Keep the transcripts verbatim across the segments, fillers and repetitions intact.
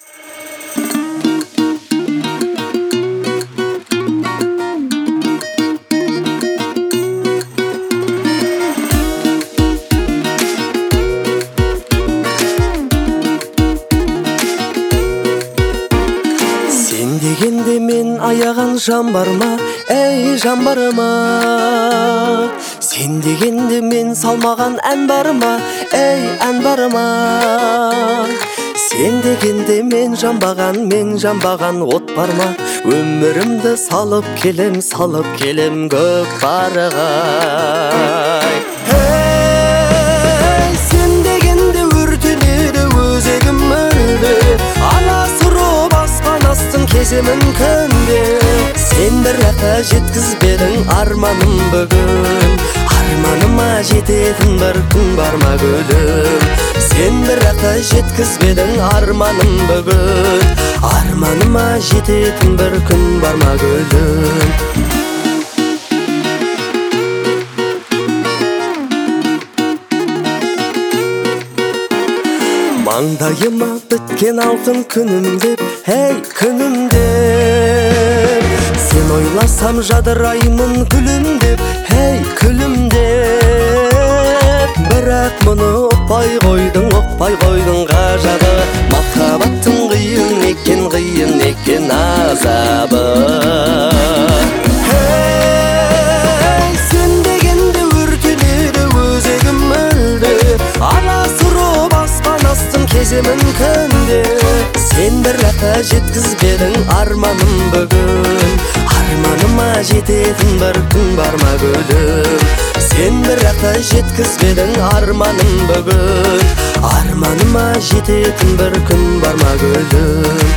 Дегенде мен аяған жан бар ма, ей жан бар ма? Сен дегенде мен салмаған ән бар ма, ей ән бар ма? Сен дегенде мен жанбаған, мен жанбаған от бар ма? Өмірімді салып келем, салып келем көкпарға. Ей, сен дегенде өртенеді өзегім мүлде, аласұрып аспан астын кеземін күнде. Сен біраққа жеткізбедің арманым бүгін, арманыма жететін бір күн бар ма гүлім? Сен біраққа жеткізбедің арманым бүгін, арманыма жететін бір күн бар ма гүлім? Маңдайыма біткен алтын күнім деп, ей күнім деп. Сен ойласам жадыраймын күлім деп, ей күлім деп. Бірақ мұны ұқпай қойдың, ұқпай қойдың ғажабы. Махаббаттың қиын екен, қиын екен азабы. Ей, сен дегенде өртенеді өзегім мүлде, аласұрып аспан астын кеземін күнде. Сен біраққа жеткізбедің арманым бүгін, арманыма жететін бір күн бар ма гүлім? Сен біраққа жеткізбедің арманым бүгін, арманыма жететін бір күн бар ма гүлім?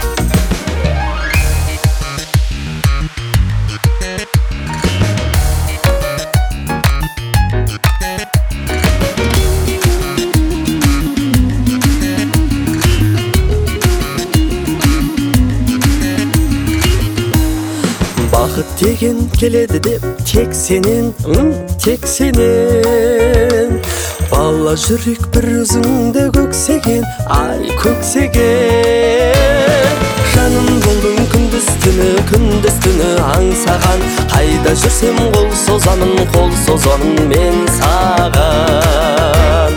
Бақыт деген келеді деп тек сенен, тек сенен. Бала жүрек бір өзіңді көксеген, ай көксеген. Жаным болдың күндіз түні, күндіз түні аңсаған. Қайда жүрсем қол созамын, қол созамын мен саған.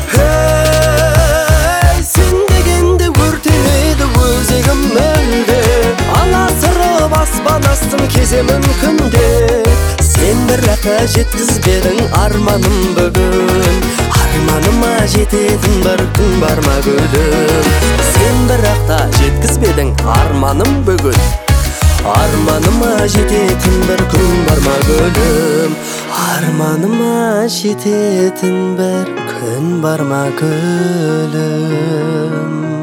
Ей, сен дегенде өртенеді өзегім мүлде, аласырып аспан астын кеземін күнде. Сен біраққа жеткізбедің арманым бүгін, арманыма жететін бір күн бар ма гүлім? Сен біраққа жеткізбедің арманым бүгін, арманыма жететін бір күн бар ма гүлім? Арманыма жететін бір күн бар ма гүлім?